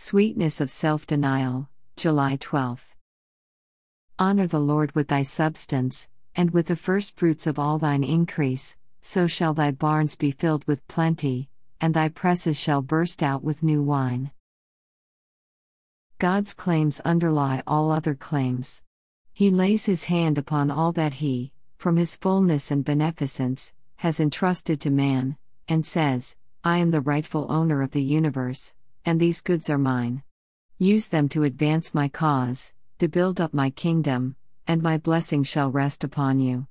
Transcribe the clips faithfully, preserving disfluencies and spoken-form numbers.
Sweetness of Self-Denial, July twelfth. Honor the Lord with thy substance, and with the firstfruits of all thine increase, so shall thy barns be filled with plenty, and thy presses shall burst out with new wine. God's claims underlie all other claims. He lays his hand upon all that he, from his fullness and beneficence, has entrusted to man, and says, I am the rightful owner of the universe, and these goods are mine. Use them to advance my cause, to build up my kingdom, and my blessing shall rest upon you.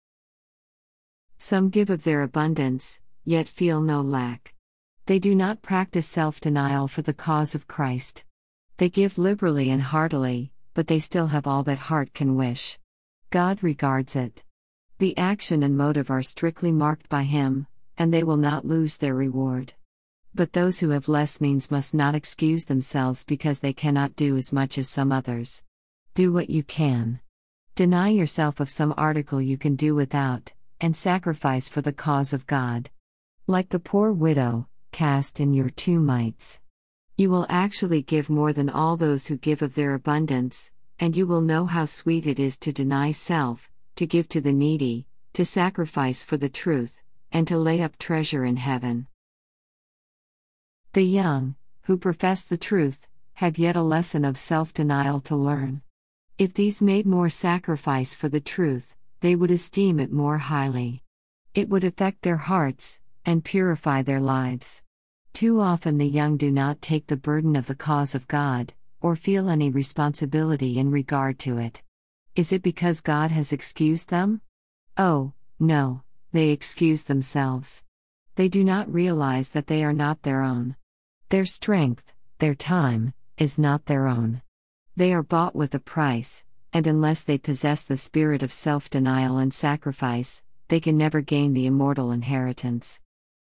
Some give of their abundance, yet feel no lack. They do not practice self-denial for the cause of Christ. They give liberally and heartily, but they still have all that heart can wish. God regards it. The action and motive are strictly marked by Him, and they will not lose their reward. But those who have less means must not excuse themselves because they cannot do as much as some others. Do what you can. Deny yourself of some article you can do without, and sacrifice for the cause of God. Like the poor widow, cast in your two mites. You will actually give more than all those who give of their abundance, and you will know how sweet it is to deny self, to give to the needy, to sacrifice for the truth, and to lay up treasure in heaven. The young, who profess the truth, have yet a lesson of self-denial to learn. If these made more sacrifice for the truth, they would esteem it more highly. It would affect their hearts, and purify their lives. Too often the young do not take the burden of the cause of God, or feel any responsibility in regard to it. Is it because God has excused them? Oh, no, they excuse themselves. They do not realize that they are not their own. Their strength, their time, is not their own. They are bought with a price, and unless they possess the spirit of self-denial and sacrifice, they can never gain the immortal inheritance.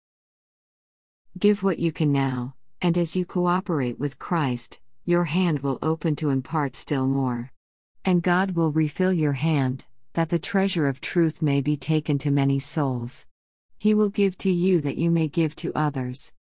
Give what you can now, and as you cooperate with Christ, your hand will open to impart still more. And God will refill your hand, that the treasure of truth may be taken to many souls. He will give to you that you may give to others.